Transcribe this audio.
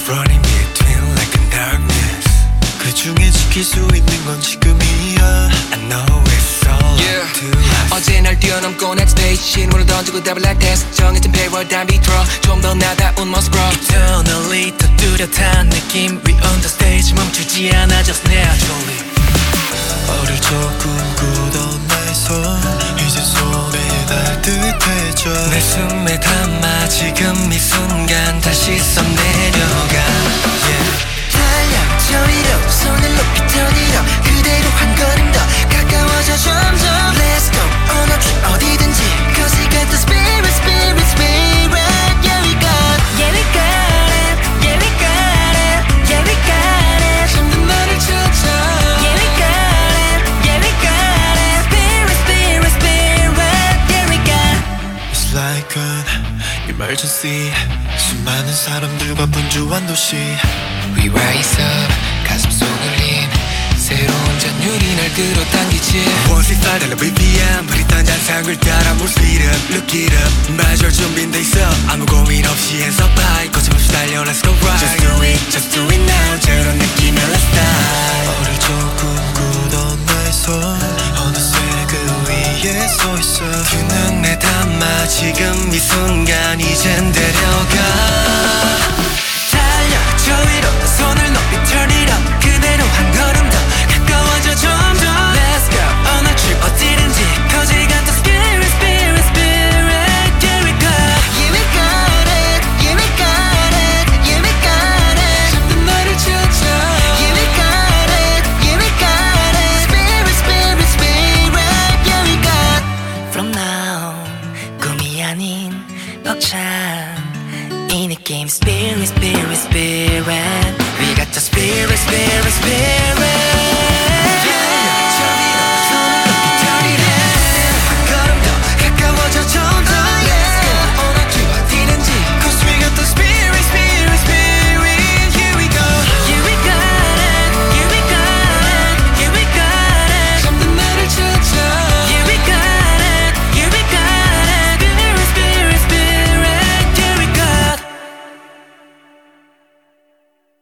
running between like a darkness. 그 중에 지킬 수 있는 건 지금이야. I know it's all yeah. to us. 어제 날 뛰어넘고 next stage 신호를 던지고 답을 like this 정해진 패러다임 비틀어 좀 더 나다운 모습 bro Eternally 더 뚜렷한 느낌 We on the stage 멈추지 않아 just naturally. 어릴 적 꿈꾸던 내 손 이제 손에 닿을 듯해져. 내 숨에 담아 지금 이 순간 다시 써내려가 yeah. 달려 저 위로 손을 높이 터리려 그대로 한 걸음 더 가까워져 점점 Let's go on a trip 어디든지 Cause we got the spirit spirit spirit Yeah we got Yeah we got it Yeah we got it Yeah we got it 점점 너를 찾아 Yeah we got it Yeah we got it Spirit spirit spirit Yeah we got It's like an emergency. 수많은 사람들과 분주한 도시. We rise up 가슴 속 울림 새로운 전율이 날 끌어당기지 Once we start at BPM 흐릿한 잔상을 따라 move speed up Look it up 마주할 준비돼 있어 아무 고민 없이 hands up high 거침없이 달려 let's go right Just do it now 저런 느낌의 last time. 어릴 적 꿈꾸던 내 손 어느새 그 위에 서 있어. 두 눈에 담아 지금 이 순간 이젠 데려가. 달려 저 위로 손을 높이 터리려 그대로 한 걸음 더 가까워져 점점 Let's go on a trip 어디든지 Cause we got the spirit spirit spirit Yeah we got Yeah we got it Yeah we got it Yeah we got it 점점 너를 찾아 Yeah we got it Yeah we got it Spirit spirit spirit Yeah we got From now 꿈이 아닌 벅찬 이 느낌 spirit spirit spirit We got the spirit spirit spirit